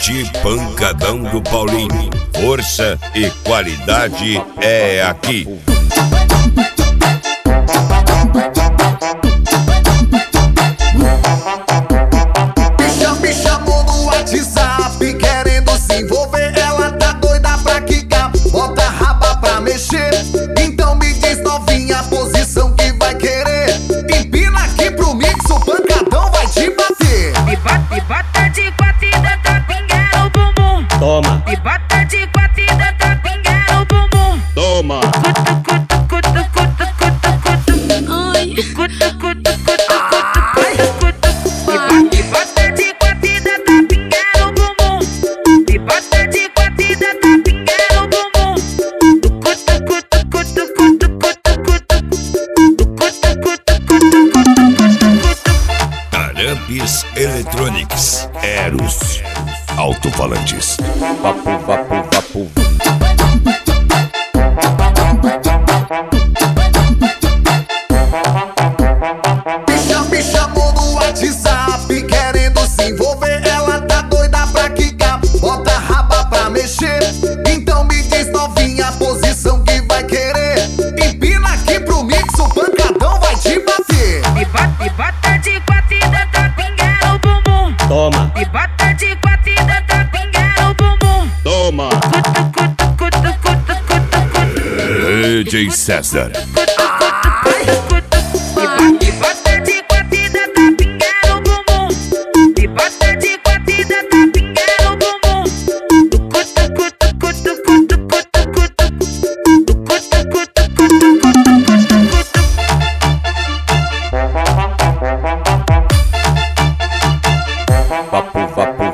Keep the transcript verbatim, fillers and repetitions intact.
Tititi Pancadão do Paulinho. Força e qualidade é aqui. Me chamou no WhatsApp querendo se envolver. Ela tá doida pra quicar, bota a raba pra mexer. Então me diz, novinha, a posição que vai querer. Empina aqui pro mix, o pancadão vai te bater. Me bota, me bota de quatro e tenta pingar o bumbum. Toma. Me bota de quatro e tenta pingar o bumbum. Toma. Cutu, cutu, cutu, cutu, cutu, cutu. Ai. Cutu, cutu, cutu, cutu, cutu, cutu. Me bota, me bota de quatro e tenta pingar o bumbum. Me bota de quatro e tenta pingar o bumbum. Cutu, cutu, cutu, cutu, cutu, cutu. Cutu, cutu, cutu, cutu, cutu, cutu. Arampes Electronics. Eros Alto-falantes. Vapo, vapo, vapo. Me chamou no WhatsApp querendo se envolver. Ela tá doida pra quicar, bota a raba pra mexer. Então me diz, novinha, a posição que vai querer. Empina aqui pro mix, o pancadão vai te bater. Me bota, me bota de quatro e tenta pingar o bumbum. Toma. Me bota de quatro e tenta pingar o bumbum. Toma. Cutu, cutu, cutu, cutu, cutu, cutu. D J César. Cutu, cutu, cutu, cutu. Me bota, me bota de quatro e tenta pingar o bumbum. Me bota de quatro e tenta pingar o bumbum. Cutu, cutu, cutu, cutu, cutu, cutu. Cutu, cutu, cutu, cutu, cutu, cutu. Vapo, vapo.